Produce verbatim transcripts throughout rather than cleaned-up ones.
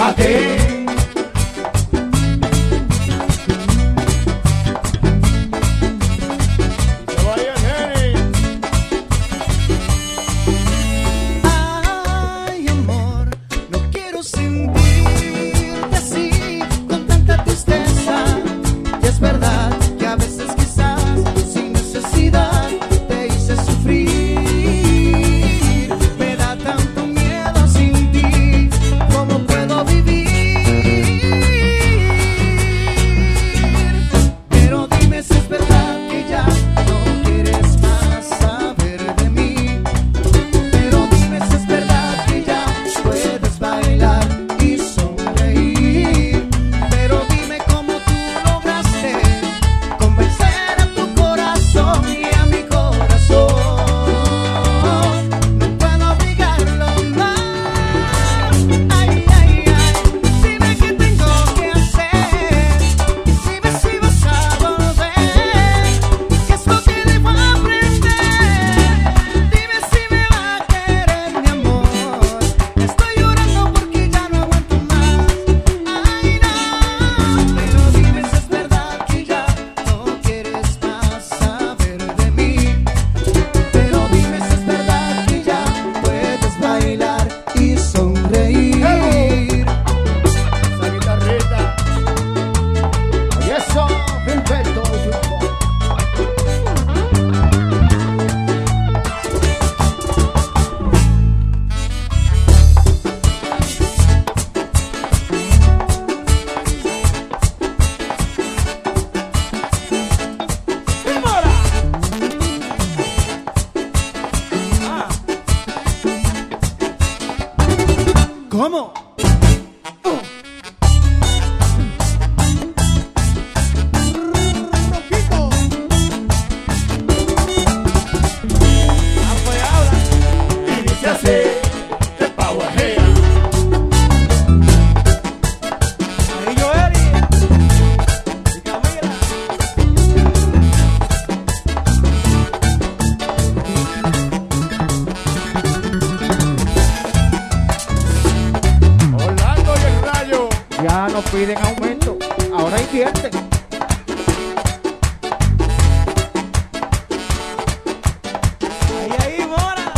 pa' ti. Ay, amor, no quiero sentirte así, con tanta tristeza. Y es verdad que a veces quizás sin necesidad te hice sufrir. Me da tanto miedo sin ti, ¿cómo puedo vivir? Pero dime si es verdad que ya no quieres más saber de mí. Pero dime si es verdad que ya puedes bailar y sonreír. Pero dime cómo tú lograste convencer a tu corazón y a mi corazón. No puedo obligarlo más. Ay, ay, ay. Dime qué tengo que hacer. Dime si vas a volver. ¿Qué es lo que debo aprender? Dime si me va a querer, mi amor. Estoy llorando porque ya no aguanto más. Ay, no. Pero dime si es verdad que ya no quieres más saber de mí. Pero dime si es verdad que ya puedes bailar y sonreír. Esa guitarrita. Y eso, Gilberto. ¿Cómo? Y dice así, de Powerhead. Ahí yo Eri y Camila. Orlando y el Rayo. Ya no piden aumento, ahora invierten. Ahí, ahí, Mora.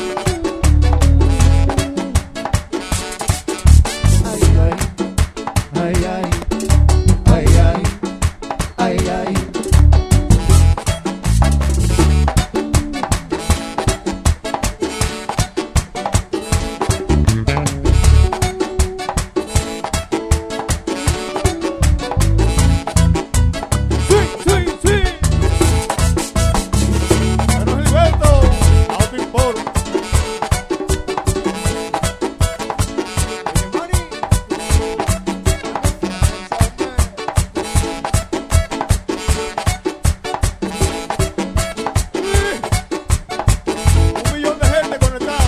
Ay, ay, ay, ay, ay, ay, ay, ay. Sí, sí, sí. Bueno, Gilberto, auto import. Un millón de gente conectada.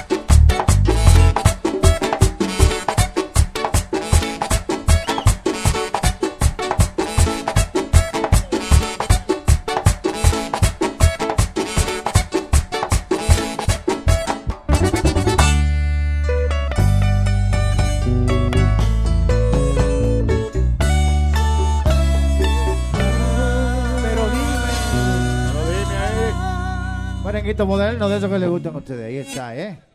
Pero dime. Pero dime ahí. Merenguito moderno de esos que les gustan a ustedes. Ahí está, ¿eh?